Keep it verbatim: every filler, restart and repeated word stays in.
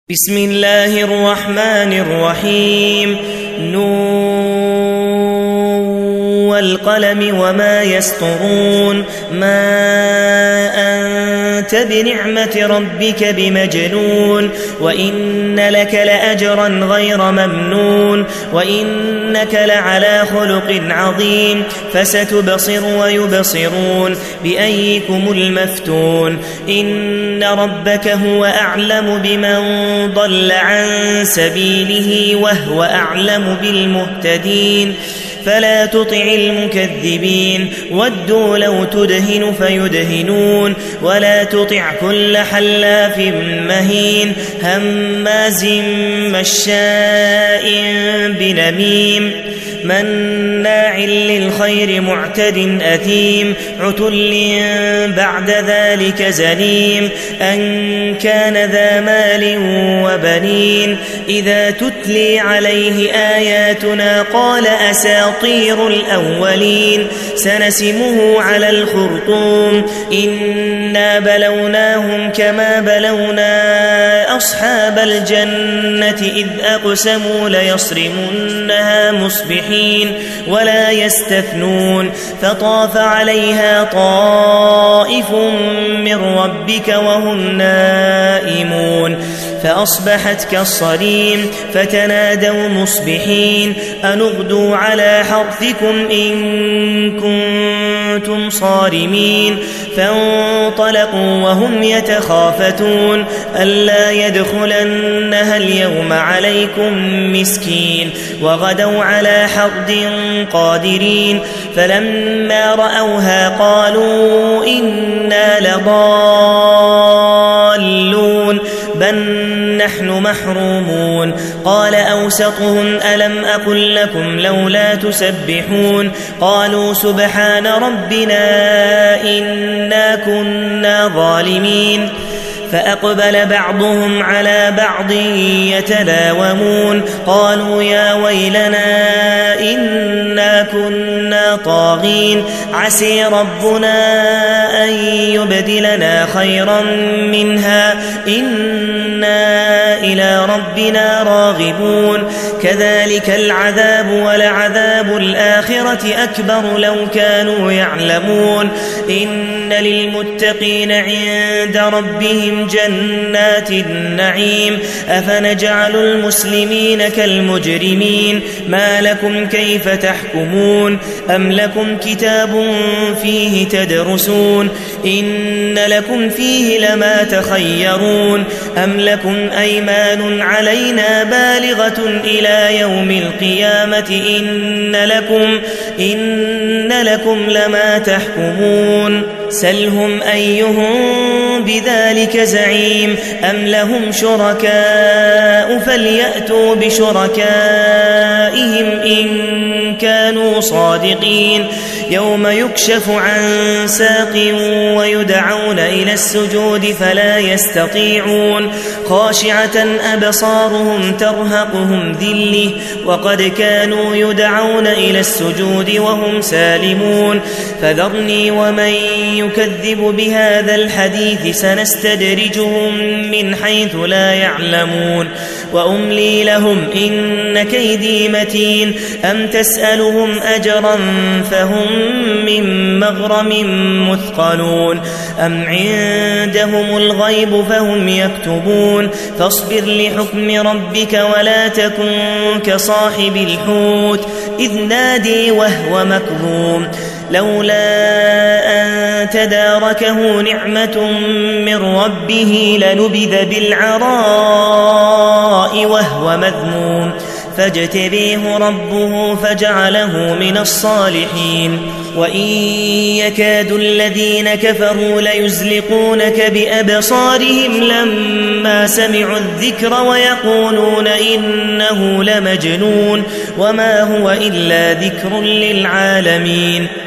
بسم الله الرحمن الرحيم نون والقلم وما يسطرون ما أنت بنعمة ربك بمجنون وإن لك لأجرا غير ممنون وإنك لعلى خلق عظيم فستبصر ويبصرون بأيكم المفتون إن ربك هو أعلم بمن ضل عن سبيله وهو أعلم بالمهتدين فلا تطع المكذبين ودوا لو تدهن فيدهنون ولا تطع كل حلاف مهين هماز مشاء بنميم مناع للخير معتد أثيم عتل بعد ذلك زنيم أن كان ذا مال وبنين إذا تتلي عليه آياتنا قال أساطير الأولين سنسمه على الخرطوم إنا بلوناهم كما بلونا أصحاب الجنة إذ أقسموا ليصرمنها مصبحين ولا يستثنون فطاف عليها طائف من ربك وهم نائمون فأصبحت كالصريم فتنادوا مصبحين أن اغدوا على حرثكم إن كنتم صارمين فانطلقوا وهم يتخافتون ألا يدخلنها اليوم عليكم مسكين وغدوا على حرد قادرين فلما رأوها قالوا إنا لضالون بل نحن محرومون قال أوسطهم ألم أقل لكم لولا تسبحون قالوا سبحان ربنا إنا كنا ظالمين فأقبل بعضهم على بعض يتلاومون قالوا يا ويلنا إنا كنا طاغين عسي ربنا أن يبدلنا خيرا منها إنا إلى ربنا راغبون كذلك العذاب ولعذاب الآخرة أكبر لو كانوا يعلمون إن للمتقين عند ربهم جنات النعيم أفنجعل المسلمين كالمجرمين ما لكم كيف تحكمون أم لكم كتاب فيه تدرسون إن لكم فيه لما تخيرون أم لكم أيمان علينا بالغة إلى يوم القيامة إن لكم, إن لكم لما تحكمون سلهم أيهم بذلك زعيم أم لهم شركاء فليأتوا بشركائهم إن كانوا صادقين يوم يكشف عن ساق ويدعون إلى السجود فلا يستطيعون خاشعة أبصارهم ترهقهم ذلة وقد كانوا يدعون إلى السجود وهم سالمون فذرني ومن يكذب بهذا الحديث سنستدرجهم من حيث لا يعلمون وأملي لهم إن كيدي متين أم تسألهم أجرا فهم من مغرم مثقلون أم عندهم الغيب فهم يكتبون فاصبر لحكم ربك ولا تكن كصاحب الحوت إذ نادي وهو مكظوم لولا أن تداركه نعمة من ربه لنبذ بالعراء وهو مذموم فاجتبيه ربه فجعله من الصالحين وإن يكاد الذين كفروا ليزلقونك بأبصارهم لما سمعوا الذكر ويقولون إنه لمجنون وما هو إلا ذكر للعالمين